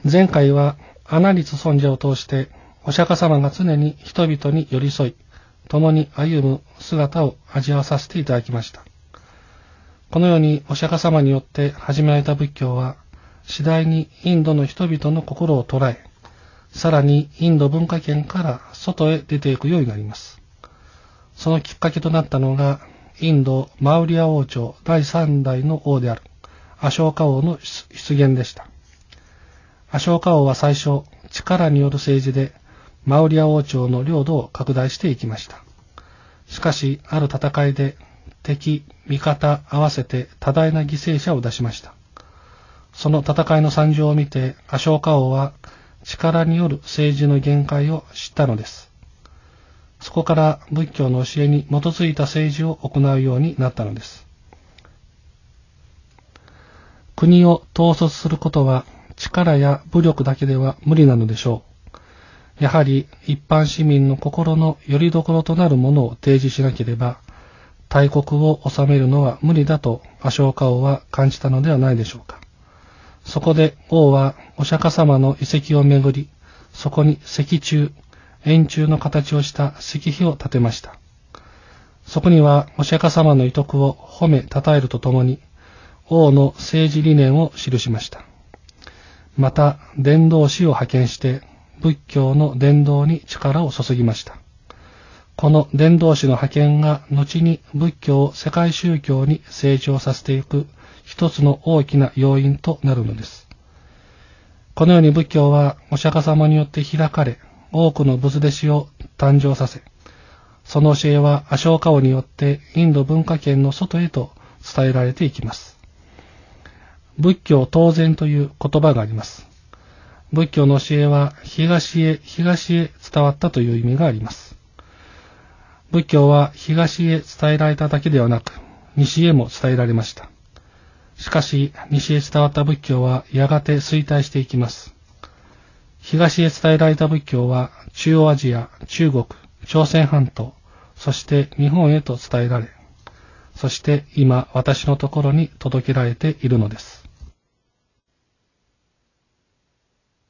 前回は阿那律尊者を通してお釈迦様が常に人々に寄り添い、共に歩む姿を味わわさせていただきました。このようにお釈迦様によって始められた仏教は、次第にインドの人々の心を捉え、さらにインド文化圏から外へ出ていくようになります。そのきっかけとなったのが、インドマウリア王朝第3代の王であるアショーカ王の出現でした。アショーカ王は最初、力による政治でマウリア王朝の領土を拡大していきました。しかし、ある戦いで敵、味方合わせて多大な犠牲者を出しました。その戦いの惨状を見て、アショーカ王は力による政治の限界を知ったのです。そこから仏教の教えに基づいた政治を行うようになったのです。国を統率することは力や武力だけでは無理なのでしょう。やはり一般市民の心の拠り所となるものを提示しなければ、大国を治めるのは無理だとアショーカ王は感じたのではないでしょうか。そこで王はお釈迦様の遺跡をめぐり、そこに石柱、円柱の形をした石碑を建てました。そこにはお釈迦様の遺徳を褒め称えるとともに、王の政治理念を記しました。また、伝道師を派遣して仏教の伝道に力を注ぎました。この伝道師の派遣が後に仏教を世界宗教に成長させていく一つの大きな要因となるのです。このように仏教はお釈迦様によって開かれ、多くの仏弟子を誕生させ、その教えはアショーカ王によってインド文化圏の外へと伝えられていきます。仏教当然という言葉があります。仏教の教えは東へ伝わったという意味があります。仏教は東へ伝えられただけではなく、西へも伝えられました。しかし、西へ伝わった仏教はやがて衰退していきます。東へ伝えられた仏教は中央アジア、中国、朝鮮半島、そして日本へと伝えられ、そして今私のところに届けられているのです。